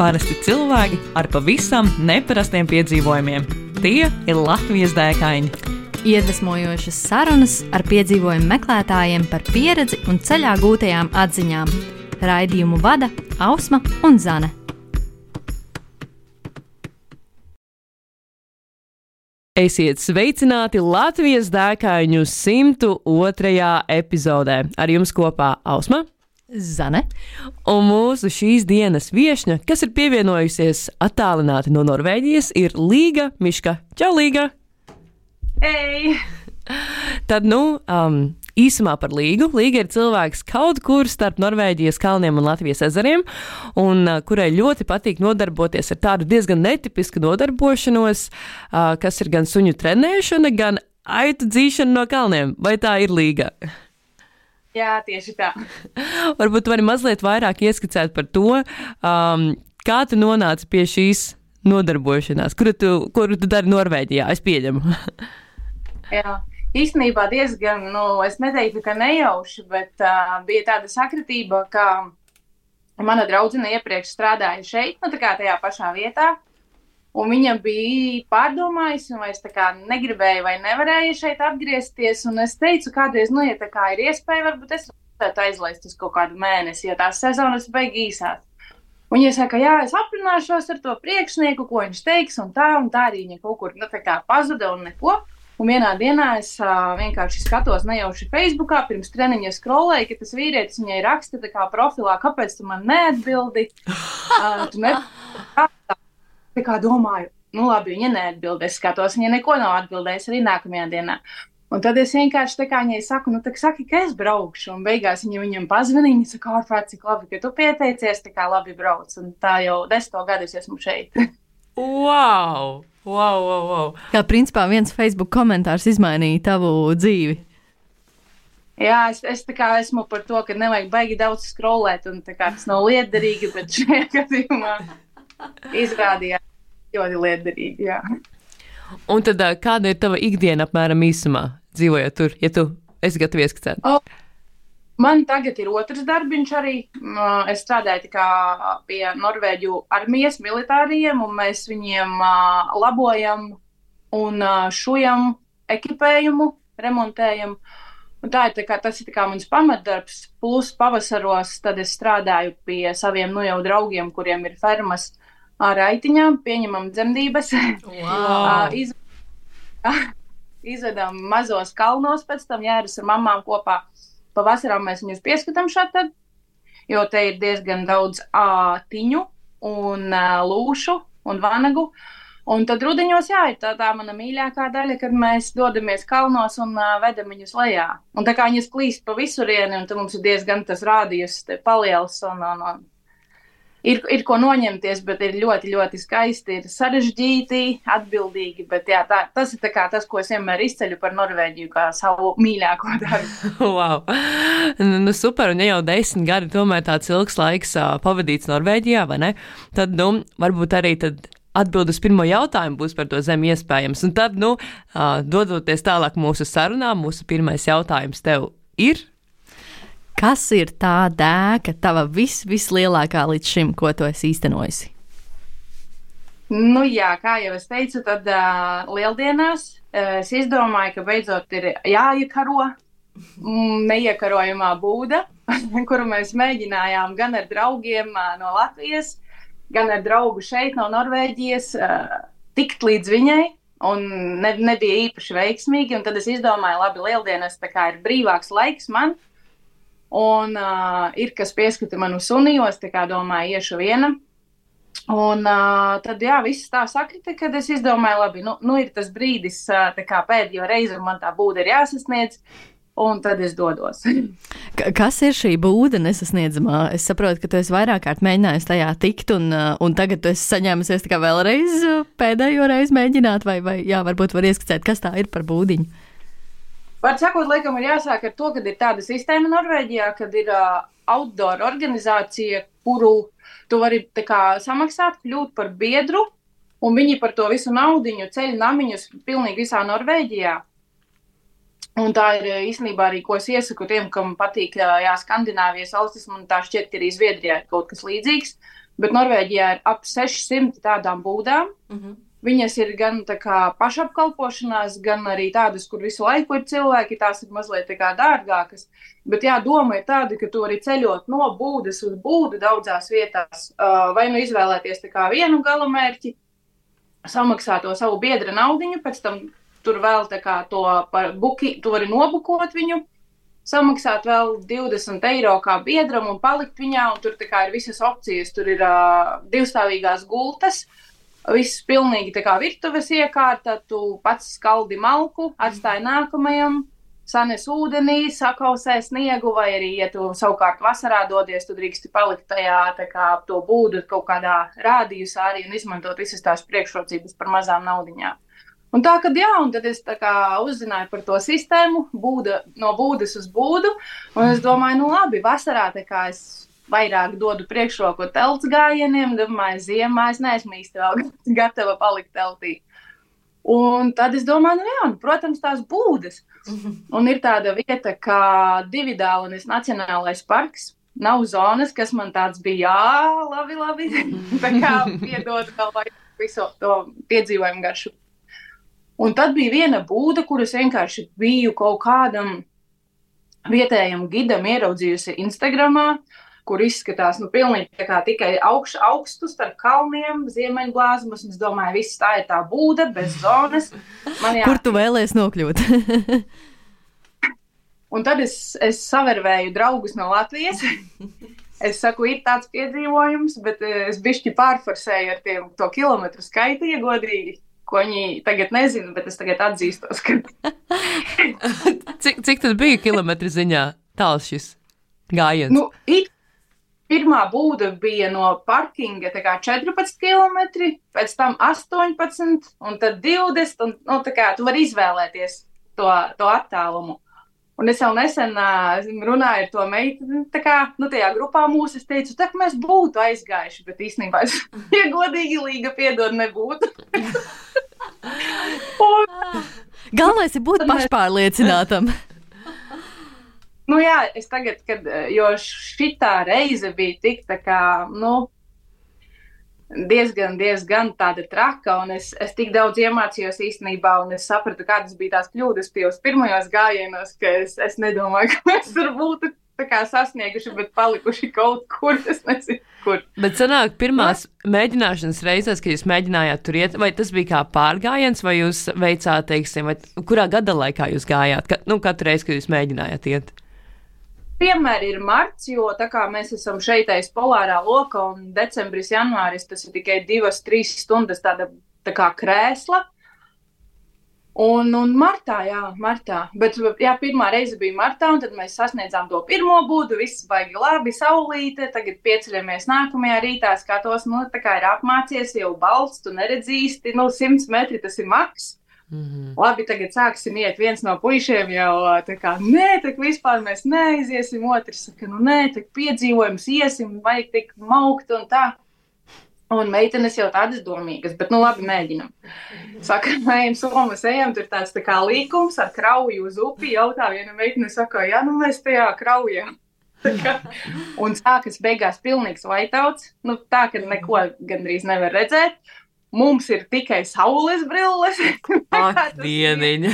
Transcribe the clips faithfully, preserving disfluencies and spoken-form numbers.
Parasti cilvēki ar pavisam neparastiem piedzīvojumiem. Tie ir Latvijas dēkaini. Iedvesmojošas sarunas ar piedzīvojumu meklētājiem par pieredzi un ceļā gūtajām atziņām. Raidījumu vada Ausma un Zane. Esiet sveicināti Latvijas dēkaiņu simtu otrajā epizodē. Ar jums kopā Ausma, Zane un mūsu šīs dienas viešņa, kas ir pievienojusies attālināti no Norvēģijas, ir Līga Miška. Čau, Līga! Hei! Tad, nu, um, īsumā par Līgu. Līga ir cilvēks kaut kur starp Norvēģijas kalniem un Latvijas ezeriem, un uh, kurai ļoti patīk nodarboties ar tādu diezgan netipisku nodarbošanos, uh, kas ir gan suņu trenēšana, gan aitu dzīšana no kalniem. Vai tā ir, Līga? Jā, tieši tā. Varbūt tu vari mazliet vairāk ieskicēt par to, um, kā tu nonāci pie šīs nodarbošanās, kuru tu, kuru tu dari Norvēģijā, es pieņemu. Jā, īstenībā diezgan, nu, es neteiktu, ka nejauši, bet uh, bija tāda sakritība, ka mana draudzene iepriekš strādāja šeit, nu, tā kā tajā pašā vietā, un viņa bija pārdomājusi, un es tā kā negribēju vai nevarēju šeit atgriezties, un es teicu kādreiz, nu, ja tā kā ir iespēja, varbūt es varētu aizlaist uz kaut kādu mēnesi, jo tās sezonas beig īsās. Un viņa saka, jā, es aprunāšos ar to priekšnieku, ko viņš teiks, un tā, un tā arī viņa kaut kur, nu, tā kā pazuda un neko. Un vienā dienā es uh, vienkārši skatos nejauši Facebookā, pirms treniņa scrollēju, ka tas vīrietis viņai raksta tā kā profilā, kāpēc tu man neatbildi? Uh, tu ne... Tā kā domāju, nu labi, viņa neatbild, es skatos, viņa neko nav atbildējis arī nākamajā dienā. Un tad es vienkārši tā kā viņai saku, nu tā saki, ka es braukšu, un beigās viņa viņam pazvanīja, viņa saka, ārprāt, cik labi, ka tu pieteicies, tā kā labi brauc, un tā jau desmito gadus esmu šeit. Wow! Wow, wow, wow! Kā principā viens Facebook komentārs izmainīja tavu dzīvi. Jā, es, es tā kā esmu par to, ka nevajag baigi daudz scrollēt, un tā kā tas nav liederīgi, bet šajā gadījumā izrādījās ļoti liederīgi, jā. Un tad kāda ir tava ikdiena apmēram īsumā, dzīvojot tur, ja tu esi gatavi ieskicēt? Oh, man tagad ir otrs darbiņš arī. Es strādāju tā kā pie Norvēģu armijas militāriem, un mēs viņiem uh, labojam un uh, šujam ekipējumu, remontējam. Un tā ir tā kā, tas ir tā kā mans pamatdarbs, plus pavasaros tad es strādāju pie saviem nu jau draugiem, kuriem ir fermas ar aitiņām, pieņemam dzemdības, Wow. Iz... izvedam mazos kalnos, pēc tam jāras ar mamām kopā. Pavasarām mēs viņus pieskatām šādi, jo te ir diezgan daudz ātiņu un uh, lūšu un vanagu. Un tad rudeņos, jā, ir tā, tā mana mīļākā daļa, kad mēs dodamies kalnos un uh, vedam viņus lejā. Un tā kā viņas klīst pa visurieni, un tad mums ir diezgan tas rādījus paliels un, un, un ir, ir ko noņemties, bet ir ļoti, ļoti skaisti, ir sarežģīti, atbildīgi, bet jā, tā, tas ir tā kā tas, ko es vienmēr izceļu par Norvēģiju kā savu mīļāko darbu. Wow! Nu, super, un ja jau desmit gadi tomēr tāds ilgs laiks uh, pavadīts Norvēģijā, vai ne? Tad, nu, varbūt arī tad atbild uz pirmo jautājumu būs par to zemi iespējams. Un tad, nu, uh, dodoties tālāk mūsu sarunām, mūsu pirmais jautājums tev ir? Kas ir tā dēka, tava vis, vislielākā līdz šim, ko tu esi īstenojusi? Nu jā, kā jau es teicu, tad uh, lieldienās uh, es izdomāju, ka beidzot ir jāiekaro mm, neiekarojamā būda, kuru mēs mēģinājām gan ar draugiem uh, no Latvijas, gan ar draugu šeit no Norvēģijas, uh, tikt līdz viņai, un ne, nebija īpaši veiksmīgi, un tad es izdomāju, labi, lieldienas tā kā ir brīvāks laiks man, un uh, ir, kas pieskata manu sunījos, tā kā domāju, iešu viena, un uh, tad, jā, viss tā sakrita, kad es izdomāju, labi, nu, nu ir tas brīdis, uh, tā kā pēdējo reizi man tā būda ir jāsasniedz, un tad es dodos. K- kas ir šī būda nesasniedzamā? Es saprotu, ka tu esi vairāk kārt mēģinājis tajā tikt, un, un tagad tu esi saņēmusies tā kā vēlreiz pēdējo reizi mēģināt, vai, vai jā, varbūt var ieskicēt, kas tā ir par būdiņu? Var sakot, laikam ir jāsāk ar to, kad ir tāda sistēma Norvēģijā, kad ir uh, outdoor organizācija, kuru tu vari tā kā samaksāt, kļūt par biedru, un viņi par to visu naudiņu ceļ namiņus pilnīgi visā Norvēģijā. Un tā ir īstenībā arī, ko es iesaku tiem, kam patīk jā, Skandināvijas valstis, man tā šķiet, ka arī Zviedrijā ir kaut kas līdzīgs, bet Norvēģijā ir ap sešsimt tādām būdām. Mm-hmm. Viņas ir gan tā kā pašapkalpošanās, gan arī tādas, kur visu laiku ir cilvēki, tās ir mazliet tā kā dārgākas. Bet jā, doma ir tāda, ka tu arī ceļot no būdas uz būdu daudzās vietās, vai nu izvēlēties tā kā vienu galamērķi, samaksā to savu biedra naudiņu, pēc tam tur vēl tā kā to par buki, tu vari nobukot viņu, samaksāt vēl divdesmit eiro kā biedram un palikt viņā, un tur tā kā ir visas opcijas, tur ir uh, divstāvīgās gultas, viss pilnīgi tā kā virtuves iekārta, tu pats skaldi malku, atstāji nākamajam, sanes ūdenī, sakausē sniegu, vai arī, ja tu savukārt vasarā dodies, tu drīksti palikt tajā tā kā to būdu kaut kādā rādījusā arī un izmantot visas tās priekšrocības par mazām naudiņām. Un tā, kad jā, un tad es tā kā uzzināju par to sistēmu, būda, no būdas uz būdu, un es domāju, nu labi, vasarā tā kā es vairāk dodu priekšroku telts gājieniem, domāju, ziemā es neesmu īsti vēl gatava palikt teltī. Un tad es domāju, nu jā, nu, protams, tās būdas. Un ir tāda vieta kā Dividālanis Nacionālais parks, nav zonas, kas man tāds bija, jā, labi, labi, tā kā piedod vēl vai visu to piedzīvojumu garšu. Un tad bija viena būda, kuras vienkārši biju kaut kādam vietējam gidam ieraudzījusi Instagramā, kur izskatās, nu, pilnīgi tā kā tikai augš, augstu starp kalniem, ziemeņblāzmas, un es domāju, viss tā ir tā būda, bez zonas. Man jā... Kur tu vēlies nokļūt? Un tad es, es savervēju draugus no Latvijas. Es saku, ir tāds piedzīvojums, bet es bišķi pārforsēju ar tiem to kilometru skaitu iegodīgi, ko viņi tagad nezina, bet es tagad atzīstos, ka... cik, cik tad bija kilometri ziņā tāls šis gājiens? Nu, it, pirmā būda bija no parkinga tā kā četrpadsmit kilometri, pēc tam astoņpadsmit un tad divdesmit, un nu, tā kā tu vari izvēlēties to, to attālumu. Un es jau nesen uh, runāju ar to meitu, tā kā, nu, tajā grupā mūs, es teicu, tā, ka mēs būtu aizgājuši, bet īstenībā es, ja godīgi Līga piedod, nebūtu. Un, galvenais ir būt pašpārliecinātam. Nu jā, es tagad, kad, jo šitā reize bija tik tā kā, nu, diezgan, diezgan tāda traka, un es, es tik daudz iemācījos īstenībā, un es sapratu, kādas bija tās kļūdas tajos pirmajos gājienos, ka es, es nedomāju, ka mēs tur būtu tā kā sasnieguši, bet palikuši kaut kur, es nezinu, kur. Bet sanāk, pirmās no? mēģināšanas reizes, kad jūs mēģinājāt tur iet, vai tas bija kā pārgājiens, vai jūs veicāt, teiksim, vai kurā gada laikā jūs gājāt, ka, nu, katru reizi, kad jūs mēģinājāt iet? Vienmēr ir marts, jo tā kā mēs esam šeit aiz polārā loka un decembris, janvāris, tas ir tikai divas, trīs stundas tāda tā kā krēsla. Un, un martā, jā, martā. Bet, jā, pirmā reize bija martā, un tad mēs sasniedzām to pirmo būdu, viss baigi labi, saulīte, tagad pieceļamies nākamajā rītā, skatos, nu, tā kā ir apmācies jau balsts, tu neredzīsti, nu, simts metri tas ir maks. Mm-hmm. Labi, tagad sāksim iet, viens no puišiem jau tā kā, nē, tak vispār mēs neaiziesim, otrs saka, nu, nē, tak piedzīvojums iesim, vajag tik maukt un tā. Un meitenes jau tādas domīgas, bet, nu, labi, mēģinam. Saka, ejam somas, ejam, tur tāds tā kā līkums ar krauju uz upi, jautā viena meitene, saka, jā, nu, mēs tajā kraujā. Un sākas beigās pilnīgs vaitauts, nu, tā, ka neko gandrīz nevar redzēt. Mums ir tikai saules brilles. Ak, dieniņa.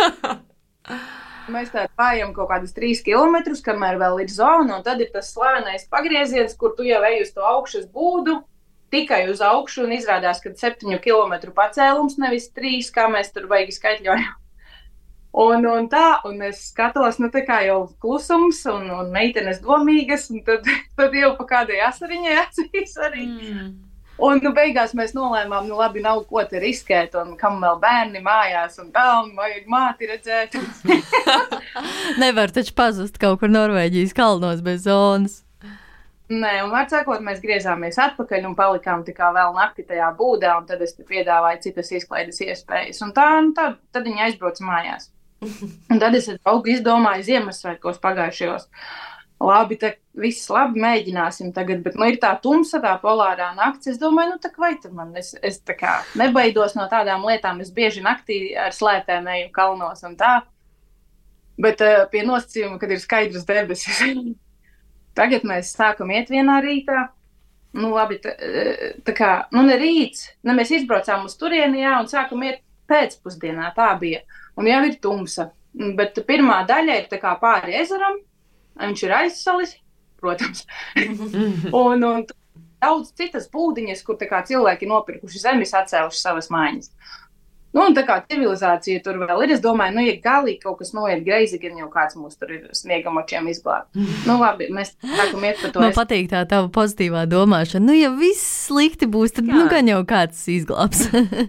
Mēs tā pājam kaut kādus trīs kilometrus, kamēr vēl ir zona, un tad ir tas slavenais pagrieziens, kur tu jau ej uz to augšas būdu, tikai uz augšu, un izrādās, ka septiņu kilometru pacēlums, nevis trīs, kā mēs tur baigi skaitļojam. Un, un tā, un es skatos, nu tā kā jau klusums, un, un meitenes domīgas, un tad, tad jau pa kādai asariņai acīs arī. Mm. Un, nu, beigās mēs nolēmām, nu, labi, nav ko te riskēt, un kam vēl bērni mājās, un tā, un vajag māti redzēt. Nevar taču pazust kaut kur Norvēģijas kalnos bez zonas. Nē, un var sakot, mēs griezāmies atpakaļ un palikām tikai vēl nakti tajā būdā, un tad es te piedāvāju citas izklaides iespējas. Un tā, un tā, tad viņi aizbrauc mājās. Un tad es draugu izdomāju Ziemassvētkos pagājušajos. Labi, tā viss labi, mēģināsim tagad, bet, nu, ir tā tumsa, tā polārā nakts. Es domāju, nu, tā vai tad man, es, es tā kā nebaidos no tādām lietām. Es bieži naktī ar slēpēm eju kalnos un tā. Bet uh, pie nosacījuma, kad ir skaidrs debesis. Tagad mēs sākam iet vienā rītā. Nu, labi, tā, tā kā, nu, ne rīts, ne mēs izbraucām uz turieni, jā, un sākam iet pēcpusdienā, tā bija. Un jau ir tumsa. Bet pirmā daļa ir tā kā pāri ezeram, viņš ir aizsalis, protams. un, un daudz citas būdiņas, kur tā kā cilvēki nopirkuši zemes, atcēluši savas mājas. Nu, un tā kā civilizācija tur vēl ir, es domāju, nu, ja galīgi kaut kas noiet greizi, gan jau kāds mūs tur ir sniegamočiem izglābt. Nu, labi, mēs sākam iet pa to. Man es... patīk tā tava pozitīvā domāšana. Nu, ja viss slikti būs, tad, jā. nu, gan jau kāds izglābs.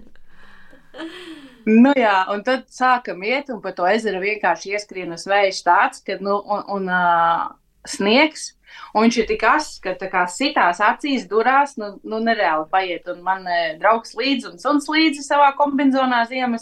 nu, jā, un tad sākam iet, un pa to ezeru vienkārši ieskrienas vējš tāds, ka, nu, un, un uh, sniegs, un viņš ir tik ass, ka tā kā sitās acīs durās, nu, nu nereāli paiet. Un man e, draugs līdzi un suns līdzi savā kombinzonā ziemas.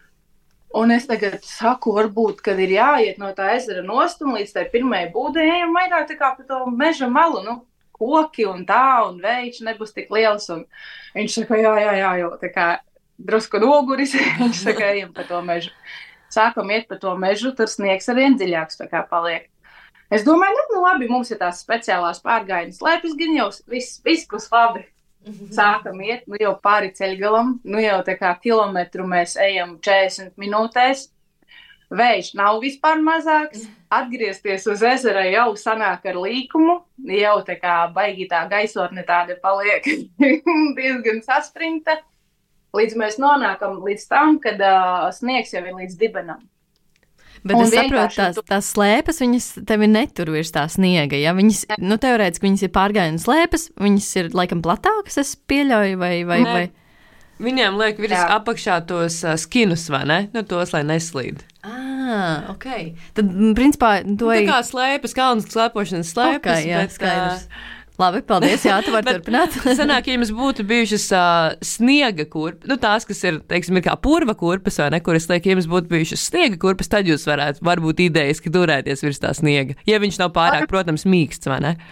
Un es tagad saku, varbūt, kad ir jāiet no tā ezera nost un līdz tai pirmajai būdai ejam vairāk tā kā pa to meža malu, nu, koki un tā, un vējš nebūs tik liels. Un viņš saka, jā, jā, jā, jo tā kā drusku noguris, viņš saka, ejam pa to mežu. Sākam iet pa to mežu, tur sniegs arvien dziļāks tā kā paliek. Es domāju, nu, nu labi, mums ir tās speciālās pārgājienas slēpes, gan jau viss, viss būs labi. Sākam iet, nu jau pāri ceļgalam, nu jau tā kā kilometru mēs ejam četrdesmit minūtēs. Vējš nav vispār mazāks, atgriezties uz ezera jau sanāk ar līkumu, jau tā kā baigi tā gaisotne tāda paliek diezgan saspringta, līdz mēs nonākam līdz tam, kad uh, sniegs jau ir līdz dibenam. Bet un es saprotu, tās, tās slēpes, viņas tevi netur virs tā sniega, ja? Viņas, nu, teorētiski viņas ir pārgājienu slēpes, viņas ir laikam platākas, es pieļauju, vai, vai, vai? Viņiem liek virs Jā. apakšā tos uh, skinus, vai ne? Nu, tos, lai neslīd. Ah, ok. Tad, principā, to ir... Tā kā slēpes, kalnas slēpošanas slēpes, okay, jā, bet... Skaidrs. Uh, Labi, paldies, jā, tu vari turpināt. Sanāk, ja jums būtu bijušas uh, sniega kurpes, nu tās, kas ir, teiksim, ir kā purva kurpes, vai ne, kuras liek, ja jums būtu bijušas sniega kurpes, tad jūs varētu, varbūt idejiski turēties virs tā sniega, ja viņš nav pārāk, protams, mīksts, vai ne?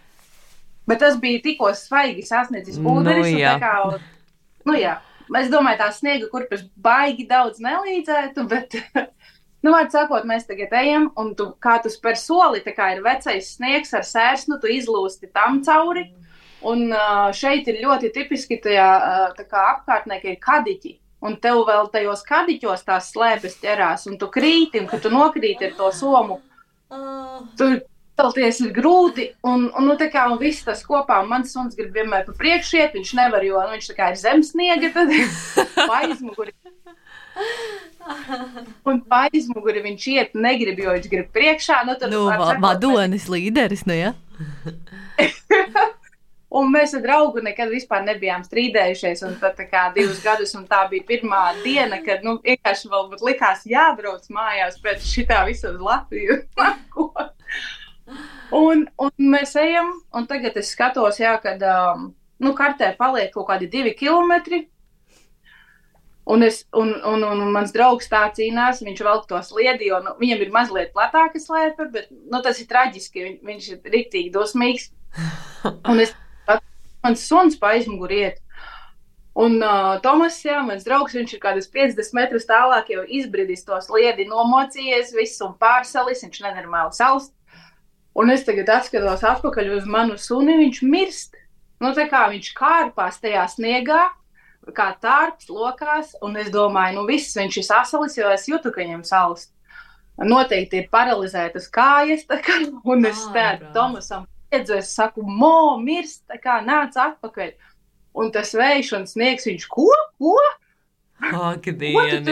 Bet tas bija tikko svaigi sasniedzis pulveris, nu, un tā kā, nu jā, es domāju, tās sniega kurpes baigi daudz nelīdzētu, bet... Nu, vārds sakot, mēs tagad ejam, un tu, kā tu spēr soli, tā kā ir vecais sniegs ar sērsnu, tu izlūsti tam cauri, un uh, šeit ir ļoti tipiski tajā, uh, tā kā apkārtnē, ka ir kadiķi, un tev vēl tajos kadiķos tās slēpes ķerās, un tu krīti, un kad tu nokrīti ar to somu, tu celties ir grūti, un, un, nu, tā kā, un viss tas kopā, un mans suns grib vienmēr pa priekšu iet, viņš nevar, jo, nu, viņš tā kā ir zem sniega, tad paizmuguri. Un paizmuguri viņš iet negrib, jo viņš grib priekšā. Nu, nu va, vadonis, līderis, nu, ja? Un mēs ar draugu nekad vispār nebijām strīdējušies, un tad tā kā divus gadus, un tā bija pirmā diena, kad, nu, vienkārši vēl būt likās jābrauc mājās pēc šitā visu uz Latviju. un, un mēs ejam, un tagad es skatos, jā, kad, um, nu, kartē paliek kaut kādi divi kilometri, Un, es, un, un, un, un mans draugs tā cīnās, viņš velk to sliedi, jo nu, viņam ir mazliet platāka slēpe, bet nu, tas ir traģiski, viņ, viņš ir riktīgi dosmīgs. Un es, mans suns pa aizmuguri iet. Un uh, Tomas, jā, mans draugs, viņš ir kādas piecdesmit metrus tālāk, jau izbridis to sliedi, nomocījies, viss un pārsalis, viņš nenormāli salst. Un es tagad atskatos atpakaļ uz manu suni, viņš mirst. Nu, tā kā viņš kārpās tajā sniegā, kā tārps lokās, un es domāju, nu viss, viņš ir sasalis, jo es jūtu, ka viņam salst. Noteikti ir paralizētas kājas, tā kā, un es tēdu Tomasam piedzu, es saku, mo, mirst, tā kā, nāc atpakaļ. Un tas vējš un sniegs, viņš, ko, ko? Ak, dieni.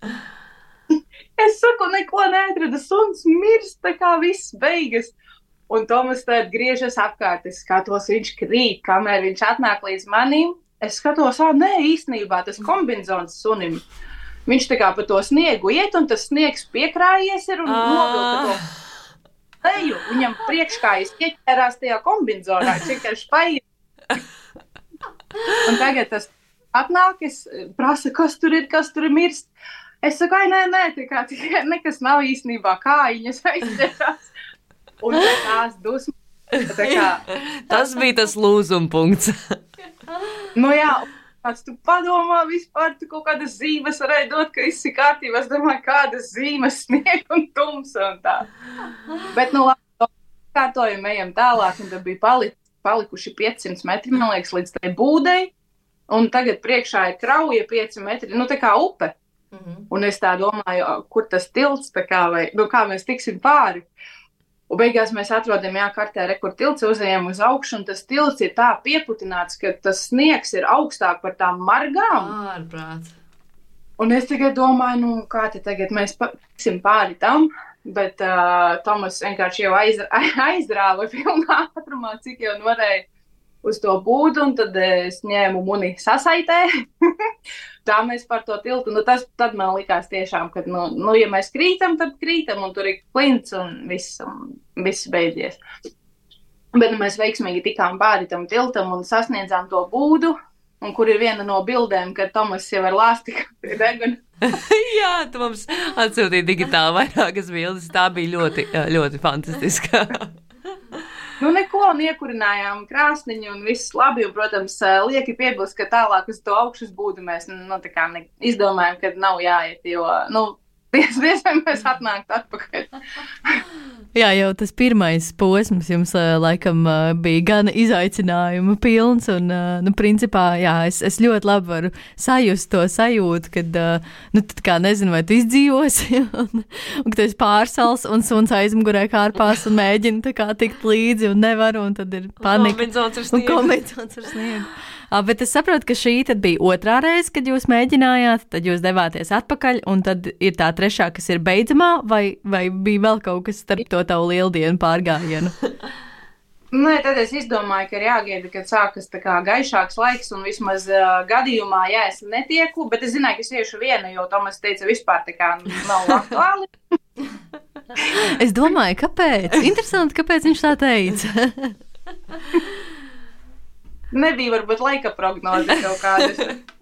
Es saku, neko neatrada, suns mirst, tā kā viss beigas. Un Tomas tēd griežas apkārt, es skatos, viņš krīt, kamēr viņš atnāk līdz manim. Es skatos, ā, nē, īstenībā tas kombinzons sunim. Viņš tā kā pa to sniegu iet, un tas sniegs piekrājies ir un novilka to leju. Viņam priekškājas ieķērās tajā kombinzonā, viņš vienkārši paiet. Un tagad tas atnāk, es prasa, kas tur ir, kas tur ir mirst. Es saku, ai, nē, nē, tā kā tikai nekas nav īstenībā, kājiņas aizķerās. Un tās dusmas. Tā kā, tas bija tas lūzuma punkts. Nu jā, kāds tu padomā vispār, tu kaut kādas zīmes varēja dot, ka viss ir kārtībā. Es domāju, kādas zīmes snieg un tumsa un tā. Bet, nu, labi, kārtojam, ejam tālāk, un tad bija pali, palikuši piecsimt metri, man liekas, līdz tai būdei. Un tagad priekšā ir krauja pieci metri, nu, tā kā upe. Mm-hmm. Un es tā domāju, kur tas tilts, tā kā, vai, nu, kā mēs tiksim pāri. Un beigās mēs atrodam, jā, kartē, re, kur tilts uzējām uz augšu, un tas tilts ir tā pieputināts, ka tas sniegs ir augstāk par tām margām. Ārprāt. Un es tikai domāju, nu, kā te tagad mēs tiksim pāri tam, bet uh, Tomas vienkārši jau aiz, aizdrāva pilnā ātrumā, cik jau varēja uz to būdu, un tad es ņēmu muni sasaitē. Tā mēs par to tiltu, nu tas tad man likās tiešām, ka, nu, nu ja mēs krītam, tad krītam, un tur ir klints, un viss, un viss beidzies. Bet nu, mēs veiksmīgi tikām pāri tam tiltam un sasniedzām to būdu, un kur ir viena no bildēm, kad Tomas jau ar lāsti deguna. Jā, tu mums atsūtīji digitāli vairākas bildes, tā bija ļoti, ļoti fantastiska. Nu, neko, un iekurinājām krāsniņu, un viss labi, un, protams, lieki piebilst, ka tālāk uz to augšas būdu mēs, nu, tā kā ne, izdomājam, ka nav jāiet, jo, nu, diezvēl mēs atnākt atpakaļ. Jā, jau tas pirmais posms jums laikam bija gan izaicinājuma pilns, un, nu, principā, jā, es, es ļoti labi varu sajust to sajūtu, kad, nu, tad kā nezinu, vai tu izdzīvosi, un, un ka tu esi pārsals, un suns aizmugurē kārpās, un mēģina tā kā tikt līdzi, un nevar, un tad ir panika. Un kombinācijas ar sniegu. Bet es saprotu, ka šī tad bija otrā reize, kad jūs mēģinājāt, tad jūs devāties atpakaļ, un tad ir tā trešā, kas ir beidzamā, vai, vai bija vēl kaut kas starp to tavu lieldienu pārgājienu? Nē, tad es izdomāju, ka ir jāgaida, kad sākas tā kā gaišāks laiks, un vismaz uh, gadījumā, ja es netieku, bet es zināju, ka es iešu viena, jo Tomas teica, vispār tā kā nav aktuāli. Es domāju, kāpēc? Interesanti, kāpēc viņš tā teica. Nebija varbūt laika prognoze kaut kādas.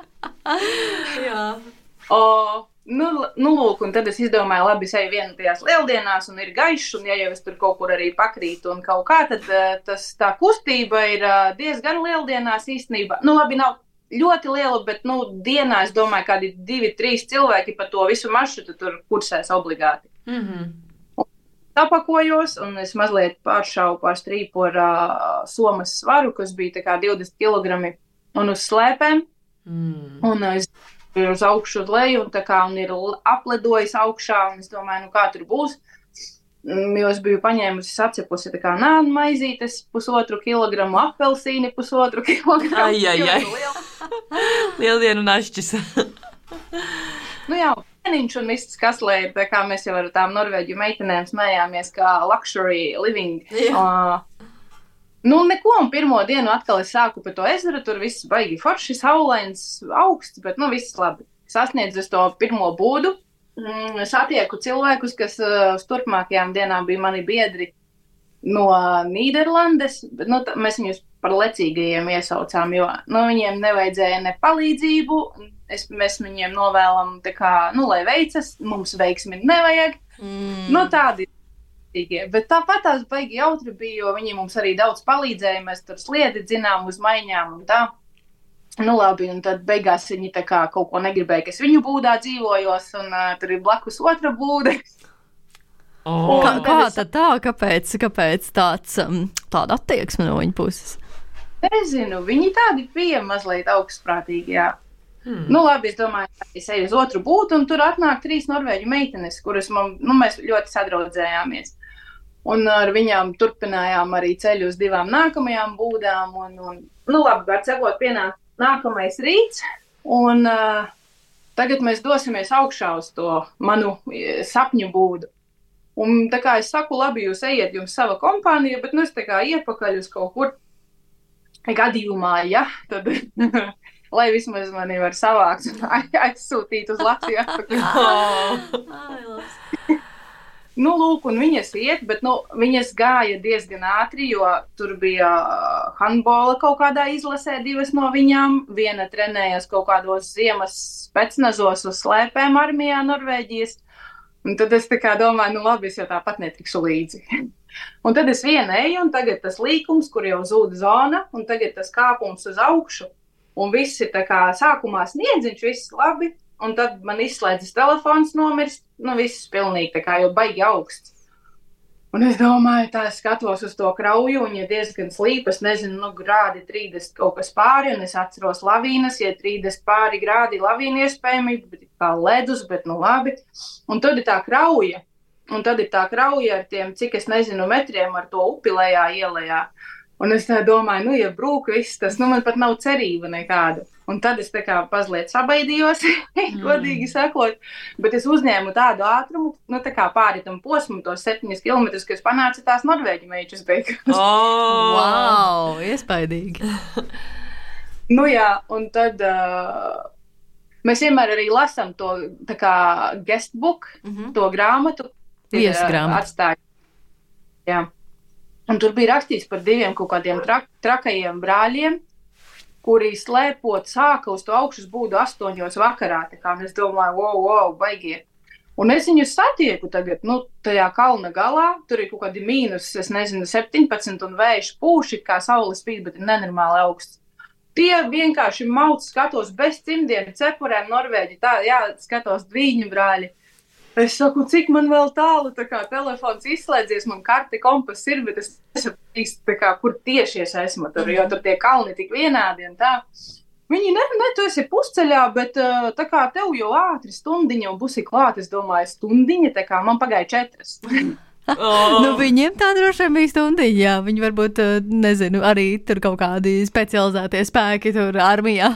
Jā. O, nu, nu, lūk, un tad es izdomāju, labi, es eju vienu tajās lieldienās, un ir gaišs, un ja jau es tur kaut kur arī pakrītu un kaut kā, tad tas, tā kustība ir diezgan lieldienās īstenībā. Nu, labi, nav ļoti liela, bet, nu, dienā, es domāju, kādi divi, trīs cilvēki pa to visu maršrutu tur kursēs obligāti. Mhm. Apakojos, un es mazliet pāršauju pār strīpu ar uh, somas svaru, kas bija tā kā divdesmit kilogrami, un uz slēpēm. Mm. Un es ir uz augšu uz leju, un tā kā un ir apledojis augšā, un es domāju, nu kā tur būs. Jo es biju paņēmusi sacepusi tā kā nānu maizītes pusotru kilogramu, apelsīni pusotru kilogramu. Ai, ai, ai. Lieldienu našķis. Nu jā. Viņš un viss, kas lai ir, tā kā mēs jau ar tām Norvēģu meitenēm smējāmies, kā luxury living. Uh, nu, neko, un pirmo dienu atkal es sāku pa to ezeru, tur viss baigi forši, saulains, augsts, bet, nu, viss labi. Sasniedzu to pirmo būdu, mm, satieku cilvēkus, kas uh, uz turpmākajām dienām bija mani biedri no Nīderlandes, bet, nu, tā, mēs viņus par lecīgajiem iesaucām, jo, nu, viņiem nevajadzēja ne palīdzību, Es, mēs viņiem novēlam, tā kā, nu, lai veicas, mums veiksmi nevajag. Mm. Nu, tādi ir. Bet tāpat tās baigi jautri bija, jo viņi mums arī daudz palīdzēja. Mēs tur sliedi dzinām uz maiņām un tā. Nu, labi, un tad beigās viņi tā kā kaut ko negribēja, ka es viņu būdā dzīvojos, un uh, tur ir blakus otra būde. Oh. Kā, kā tad tā? Kāpēc, kāpēc tāds, um, tāda attieksme no viņa puses? Nezinu, viņi tādi bija mazliet augstprātīgi, jā. Hmm. Nu, labi, es domāju, ka es eju uz otru būtu, un tur atnāk trīs norvēģu meitenes, kuras man, nu, mēs ļoti sadraudzējāmies. Un ar viņām turpinājām arī ceļu uz divām nākamajām būdām, un, un nu, labi, var cekot pienāk nākamais rīts, un uh, tagad mēs dosimies augšā uz to manu sapņu būdu. Un tā kā es saku, labi, jūs ejiet, jums sava kompānija, bet nu es tā kā iepakaļ uz kaut kur gadījumā, ja, tad... lai vismaz mani var savākt un aizsūtīt uz Latviju atpakaļ. Nu, lūk, un viņas iet, bet, nu, viņas gāja diezgan ātri, jo tur bija handbola kaut kādā izlasē divas no viņām. Viena trenējas kaut kādos ziemas specnazos uz slēpēm armijā Norvēģijas. Un tad es tā kā domāju, nu, labi, es jau tāpat netikšu līdzi. Un tad es viena eju, un tagad tas līkums, kur jau zūd zona, un tagad tas kāpums uz augšu. un viss ir tā kā sākumā sniedziņš, viss labi, un tad man izslēdzas telefons nomirst, nu viss pilnīgi tā kā jau baigi augsts. Un es domāju, tā es skatos uz to krauju, un ja diezgan slīpas, nezinu, nu grādi trīsdesmit kaut kas pāri, un es atceros lavīnas, ja trīsdesmit pāri grādi lavīna iespējamība, bet kā ledus, bet nu labi. Un tad ir tā krauja, un tad ir tā krauja ar tiem, cik es nezinu, metriem ar to upi lejā ielējā. Un es tā domāju, nu, ja brūk viss tas, nu, man pat nav cerība nekāda. Un tad es tā kā pazliet sabaidījos, godīgi sakot, bet es uzņēmu tādu ātrumu, nu, tā kā pāri tam posmu, tos septiņus kilometrus, kas panāca tās Norvēģu meičas beigās. Oh! Wow, iespaidīgi. Nu jā, un tad uh, mēs vienmēr arī lasām to, tā kā guestbook, mm-hmm. to grāmatu. Viesu grāmatu. Atstāju. Jā. Un tur bija rakstīts par diviem kaut kādiem trak, trakajiem brāļiem, kuri slēpot sāka uz to augšas būdu astoņos vakarā. Tā kā es domāju, wow, wow, baigie. Un es viņus satieku tagad, nu, tajā kalna galā, tur ir kaut kādi mīnus, es nezinu, septiņpadsmit un vējš pūši, kā saules spīd, bet ir nenormāli augsts. Tie vienkārši mauc, skatos bez cimdiem, cepurēm, Norvēģi, tā, jā, skatos dvīņu brāļi. Es saku, cik man vēl tālu, tā kā telefons izslēdzies, man karte kompas ir, bet es nesaprīstu, tā kā, kur tieši es esmu tur, jo tur tie kalni tik vienādi un tā. Viņi, ne, ne, tu esi pusceļā, bet tā kā tev jau ātri stundiņa un būsi klāt, es domāju, stundiņa, tā kā man pagāja četras. Oh. Nu, viņiem tā droši vien bija stundiņa, jā, viņi varbūt, nezinu, arī tur kaut kādi specializētie spēki tur armijā.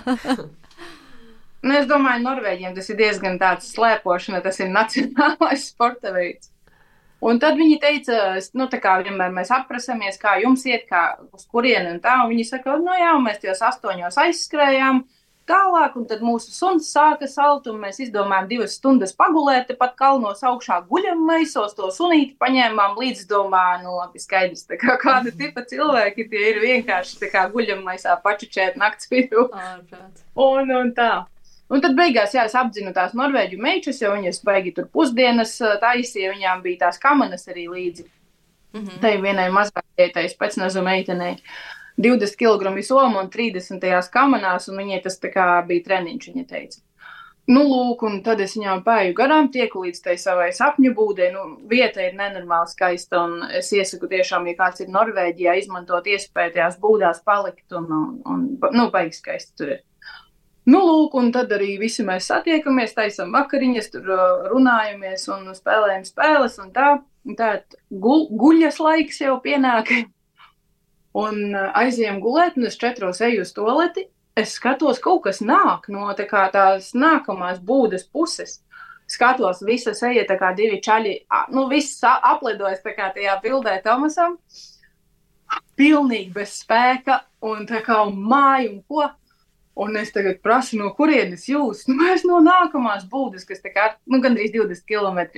Nu, es domāju, Norvēģiem tas ir diezgan tāds slēpošana, tas ir nacionālais sporta veids. Un tad viņi teica, nu, tā kā vienmēr mēs apprasamies, kā jums iet, kā uz kurieni un tā, un viņi saka, nu jā, mēs tajos astoņos aizskrējām tālāk, un tad mūsu suns sāka salt, un mēs izdomājām divas stundas pagulēt, pat kalnos augšā guļam maisos, to sunīti paņēmām līdz domāju, nu, labi, skaidrs, tā kā kāda tipa cilvēki, tie ir vienkārši tā kā guļam maisā pačučēt nakts vidū. Un, un tā. Un tad beigās, jā, es apdzinu tās Norvēģu meičas, jo viņas baigi tur pusdienas taisīja, viņām bija tās kamanas arī līdzi. Mm-hmm. Tai vienai mazākajai pēcnazu meitenei divdesmit kilogramu soma un trīsdesmit tajās kamanās, un viņai tas tā kā bija treniņš, viņa teica. Nu, lūk, un tad es viņām pēju garām, tieku līdz tai savai sapņu būdei, nu, vieta ir nenormāli skaista, un es iesaku tiešām, ja kāds ir Norvēģijā, izmantot iespēju tajās būdās palikt, un, un, un nu, baigi skaisti tur ir. Nu, lūk, un tad arī visi mēs satiekamies, taisam vakariņas, tur runājamies un spēlējam spēles un tā. Un tā gu, guļas laiks jau pienāk. Un aizējam gulēt, un es četros eju uz toleti. Es skatos, kaut kas nāk no tā kā tās nākamās būdas puses. Skatos, visas eja tā kā divi čaļi, nu, viss aplidojas tā kā tajā bildē Tomasam. Pilnīgi bez spēka un tā kā un māju un ko. Un es tagad prasu, no kurienes jūs? Nu, mēs no nākamās būdas, kas tā kā, nu, gandrīz divdesmit kilometri.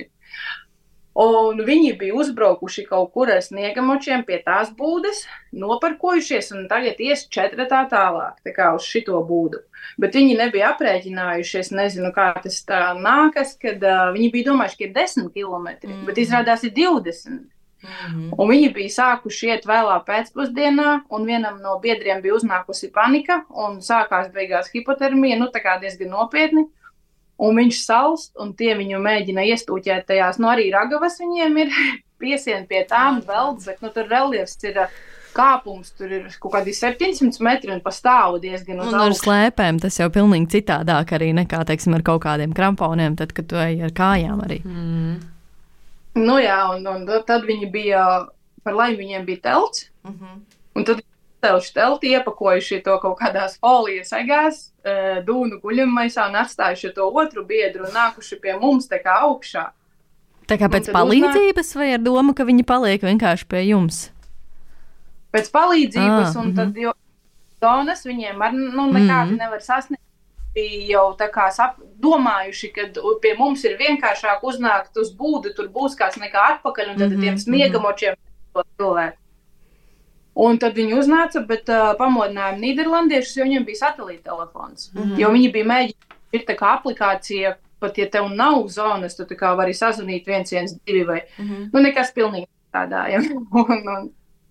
Un viņi bija uzbraukuši kaut kur ar sniegamočiem pie tās būdas, noparkojušies un tagad ies četratā tālāk, tā kā uz šito būdu. Bet viņi nebija aprēķinājušies, nezinu, kā tas tā nākas, kad uh, viņi bija domājuši, ka ir desmit kilometri, mm. bet izrādās ir divdesmit. Mm-hmm. Un viņi bija sākuši iet vēlā pēcpusdienā, un vienam no biedriem bija uznākusi panika, un sākās beigās hipotermija, nu tā kā diezgan nopietni, un viņš salst, un tie viņu mēģina iestūķēt tajās, nu arī ragavas viņiem ir piesien pie tām velds, bet nu tur reliefs ir kāpums, tur ir kaut kādi septiņsimt metri un pa stāvu diezgan uz augšu. Un ar slēpēm tas jau pilnīgi citādāk arī nekā, teiksim, ar kaut kādiem kramponiem, tad, kad tu ej ar kājām arī. Mm. Nu jā, un, un tad viņi bija, par laimi viņiem bija telts, mm-hmm. un tad telši telti iepakojuši to kaut kādās folijas egās, dūnu guļammaisā un atstājuši to otru biedru un nākuši pie mums tā kā augšā. Tā kā pēc palīdzības uznāk... vai ar domu, ka viņi paliek vienkārši pie jums? Pēc palīdzības, ah, un mm-hmm. tad jo zonas viņiem ar, nu, nekādi mm-hmm. nevar sasniegt. Jau tā kā sap, domājuši, ka pie mums ir vienkāršāk uznākt uz būdu, tur būs kāds nekā atpakaļ, un tad mm-hmm. tiem sniegamočiem to cilvēku. Un tad viņi uznāca, bet uh, pamodinājām Nīderlandiešus, jo viņiem bija satelīta telefons. Mm-hmm. Jo viņi bija mēģinājuši, ir tā kā aplikācija, pat ja tev nav zonas, tu tā kā vari sazvanīt viens viens divi vai, mm-hmm. nu nekas pilnīgi strādājam. un, un,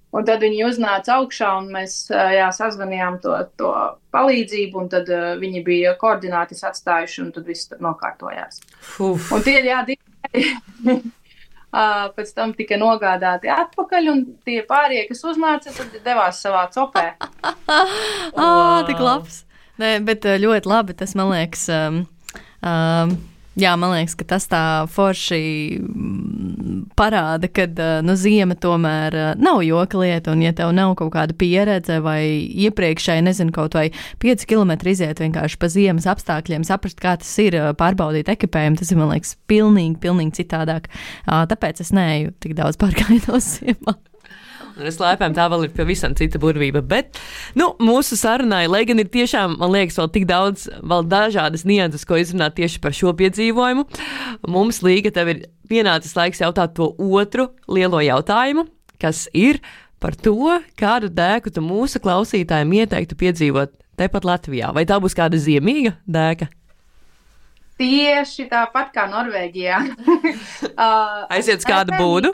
Un tad viņi uznāca augšā, un mēs jā, sazvanījām to, to palīdzību, un tad uh, viņi bija koordinātis atstājuši, un tad viss tur nokārtojās. Uf. Un tie ir jā, divi. uh, pēc tam tika nogādāti atpakaļ, un tie pārējie, kas uznāca, tad devās savā copē. Wow. Tik labs. Nē, bet ļoti labi, tas man liekas... Um, um, Jā, man liekas, ka tas tā forši parāda, ka nu, ziema tomēr nav joka lieta, un ja tev nav kaut kāda pieredze vai iepriekšēji, nezinu, kaut vai pieci kilometri iziet vienkārši pa ziemas apstākļiem, saprast, kā tas ir, pārbaudīt ekipējumu, tas ir, man liekas, pilnīgi, pilnīgi citādāk. Tāpēc es neeju tik daudz pārgājienos ziemā. Un es lēpēm tā vēl ir pavisam cita burvība, bet, nu, mūsu sarunai, lai gan ir tiešām, man liekas, vēl tik daudz, vēl dažādas nianses, ko izrunāt tieši par šo piedzīvojumu, mums, Līga, tev ir pienācis laiks jautāt to otru lielo jautājumu, kas ir par to, kādu dēku tu mūsu klausītājiem ieteiktu piedzīvot tepat Latvijā. Vai tā būs kāda ziemīga dēka? Tieši tāpat kā Norvēģijā. uh, Aiziet uz kādu būdu?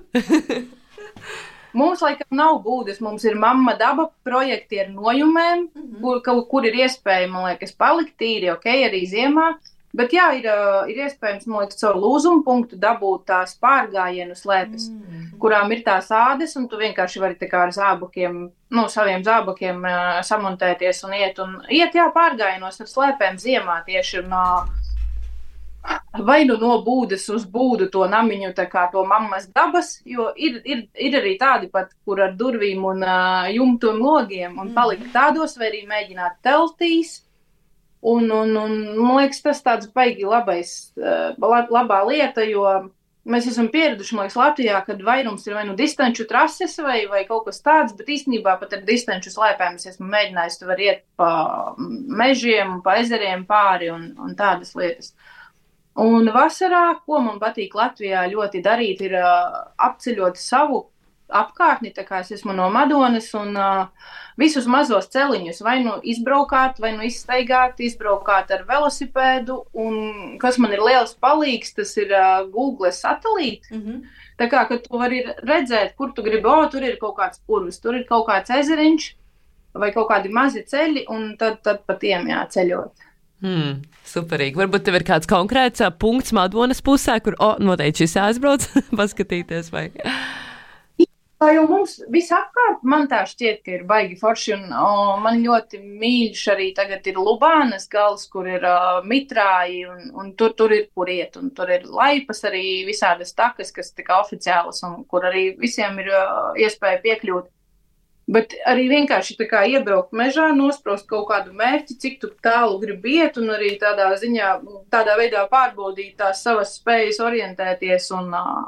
Mums, laikam, nav būdas. Mums ir Mamma daba projekti ar nojumēm, mm-hmm. kur, kur ir iespēja, man liekas, palikt tīri, ok, arī ziemā. Bet jā, ir, ir iespējams, man liekas, caur lūzumu punktu dabūt tās pārgājienu slēpes, mm-hmm. kurām ir tās ādes, un tu vienkārši vari tā kā ar zābakiem, nu, saviem zābakiem uh, samontēties un iet, un iet, jā, pārgājienos ar slēpēm ziemā tieši un uh, vai nu no būdas uz būdu to namiņu, tā kā to Mammas dabas, jo ir, ir, ir arī tādi pat, kur ar durvīm un uh, jumtu un logiem, un palikt tādos, vai arī mēģināt teltīs, un, un, un man liekas, tas tāds baigi labais, uh, labā lieta, jo mēs esam pieraduši, man liekas, Latvijā, kad vairums ir vai nu distanču trases, vai, vai kaut kas tāds, bet īstenībā pat ar distanču slēpēm es esmu mēģinājis, tu var iet pa mežiem, pa ezeriem pāri un, un tādas lietas. Un vasarā, ko man patīk Latvijā ļoti darīt, ir uh, apceļot savu apkārtni, tā kā es esmu no Madonas, un uh, visus mazos celiņus vai nu izbraukāt, vai nu izstaigāt, izbraukāt ar velosipēdu, un kas man ir liels palīgs, tas ir uh, Google satelīti. Mm-hmm. Tā kā, kad tu vari redzēt, kur tu gribi, o, tur ir kaut kāds purvis, tur ir kaut kāds ezeriņš, vai kaut kādi mazi ceļi, un tad, tad pa tiem jāceļot. Hmm, superīgi. Varbūt tev ir kāds konkrēts uh, punkts Madonas pusē, kur, o, noteikti šis jāizbrauc, paskatīties, vai... Tā jau mums visapkārt, man tā šķiet, ka ir baigi forši, un o, man ļoti mīļš arī tagad ir Lubānas gals, kur ir uh, mitrāji, un, un tur, tur ir kur iet, un tur ir laipas arī visādas takas, kas tika oficiālas, un kur arī visiem ir uh, iespēja piekļūt. Bet arī vienkārši tā kā iebraukt mežā, nosprost kaut kādu mērķi, cik tu tālu gribi iet, un arī tādā ziņā, tādā veidā pārbaudīt tās savas spējas orientēties un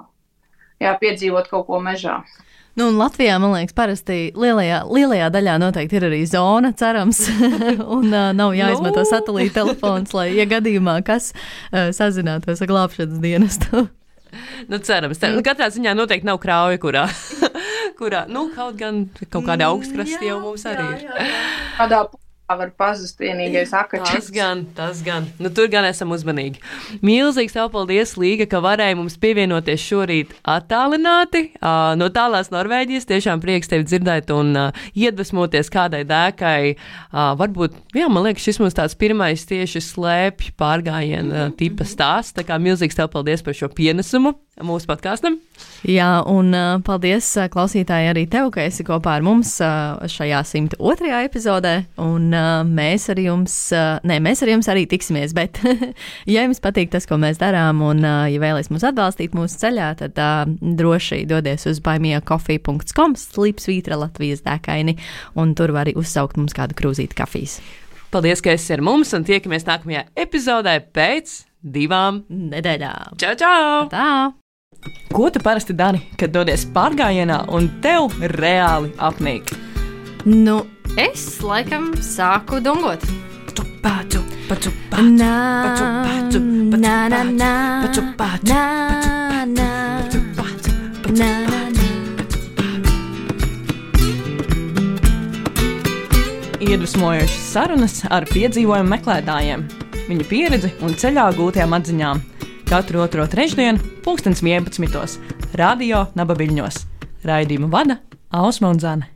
jā, piedzīvot kaut ko mežā. Nu, un Latvijā, man liekas, parasti lielajā, lielajā daļā noteikti ir arī zona, cerams, un uh, nav jāizmanto satelīta telefons, lai, ja gadījumā kas uh, sazinātos ar glābšanas dienestu. Nu, cerams, cerams. Katrā ziņā noteikti nav krauja, kurā, kurā, nu, kaut gan kaut kāda augstkrasta jau mums arī ir. Jā, jā, jā. Kādā var pazust vienīgais akačs. Tas gan, tas gan. Nu, tur gan esam uzmanīgi. Milzīgs tev paldies, Līga, ka varēja mums pievienoties šorīt attālināti uh, no tālās Norvēģijas. Tiešām prieks tevi dzirdēt un uh, iedvesmoties kādai dēkai. Uh, varbūt, jā, man liekas, šis mums tāds pirmais tieši slēpju pārgājiena uh, tipa stāsts. Tā kā milzīgs tev paldies par šo pienesumu mūsu podkāstam. Jā, un uh, paldies uh, klausītāji arī tev, ka esi kopā ar mums uh, šajā simt otrajā epizodē, un uh, mēs ar jums, uh, ne, mēs ar jums arī tiksimies, bet ja jums patīk tas, ko mēs darām, un uh, ja vēlaties mūs atbalstīt mūsu ceļā, tad uh, droši dodies uz buy me a coffee dot com slīpsvītra Latvijas dēkaini, un tur vari uzsaukt mums kādu krūzīti kafijas. Paldies, ka esi ar mums, un tiekamies nākamajā epizodē pēc divām nedēļām. Čau, čau! Tā! Ko tu parasti dari, kad dodies pārgājienā un tev reāli apnīk? Nu, es laikam sāku dungot. Paču, paču, paču, paču, paču, paču, na, na, na, paču, paču, na, na, paču, paču, paču, na, na. Iedvesmojošas sarunas ar piedzīvojumu meklētājiem, viņu pieredzi un ceļā gūtajām atziņām. Katru otro trešdienu, pulkstens vienpadsmitos, Radio Nabaviļņos. Raidījumu vada Ausma un Zane.